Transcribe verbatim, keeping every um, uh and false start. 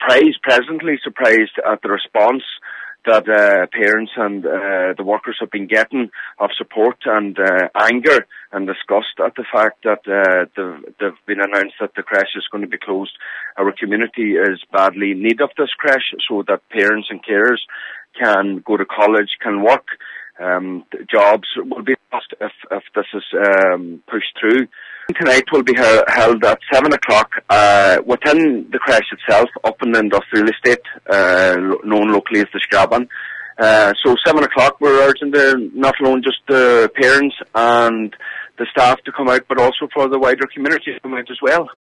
surprised, pleasantly surprised at the response that uh, parents and uh, the workers have been getting of support and uh, anger and disgust at the fact that uh, they've, they've been announced that the creche is going to be closed. Our community is badly in need of this creche so that parents and carers can go to college, can work. Um, jobs will be lost if, if this is um, pushed through. Tonight will be held at seven o'clock uh, within the creche itself, up in the industrial estate, uh, known locally as the Scraban. Uh, so seven o'clock, we're urging the, not alone just the parents and the staff to come out, but also for the wider community to come out as well.